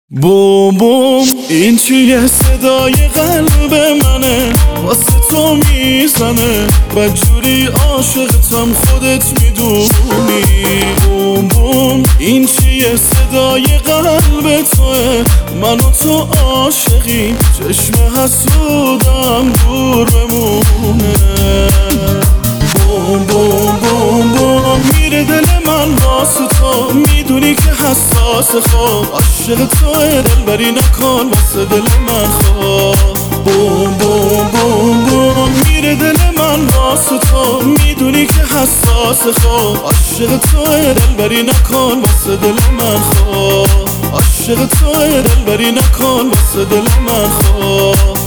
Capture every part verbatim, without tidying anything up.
بوم بوم این چیه؟ صدای قلب منه واسه تو میزنه بدجوری عاشقتم خودت میدونی. بوم بوم این چیه؟ صدای قلب توه من و تو عاشقی چشم حسودم دور بمونه. بوم بوم بوم بوم میره دل من واسه تو میدونی که حساس خواب عاشق توه دلبری نکن واسه دل من خواب. بوم بوم بوم بوم میره دل من واسه تو میدونی که حساس خواب عاشق توه دلبری نکن واسه دل من خواب. عاشق توه دلبری نکن واسه دل من خواب.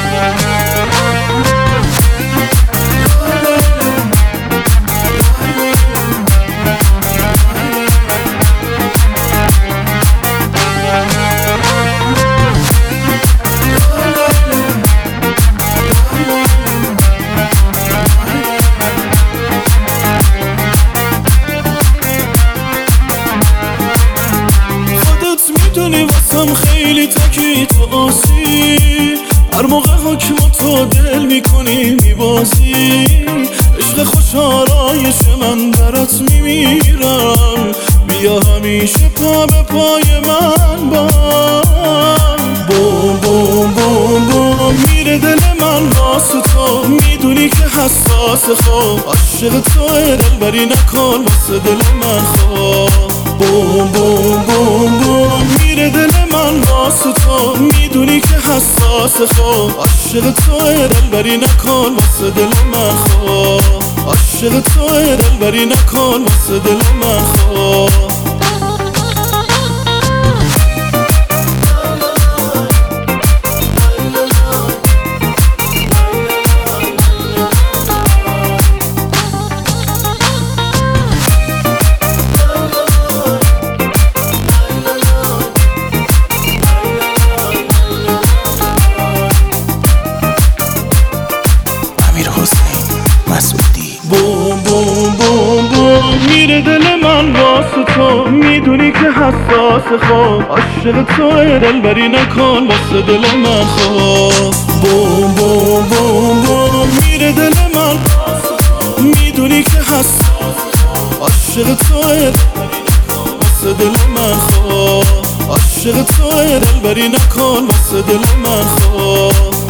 میدونی واسم خیلی تکی تو آسی هر موقع حکم تو دل میکنی میبازی. عشق خوشحالایش من برات میمیرم بیا همیشه پا به پای من بام. بوم بوم بوم بوم میره دل من واسه تو میدونی که حساس خواب عاشق توه دلبری نکن واسه دل من خواب. بوم بوم بوم بوم میره دل من واسه تو میدونی که حساس خواب عاشق توه دلبری نکن واسه دل من خواب. عاشق توه دلبری نکن واسه دل من خواب. بوم بوم بوم بوم میره دل من واسه تو میدونی که حساس خواب عاشق توه دلبری نکن واسه دل من خواب. بوم بوم بوم بوم میره دل من میدونی که حساس عاشق توه واسه دل من خواب. عاشق توه دلبری نکن واسه دل من خواب.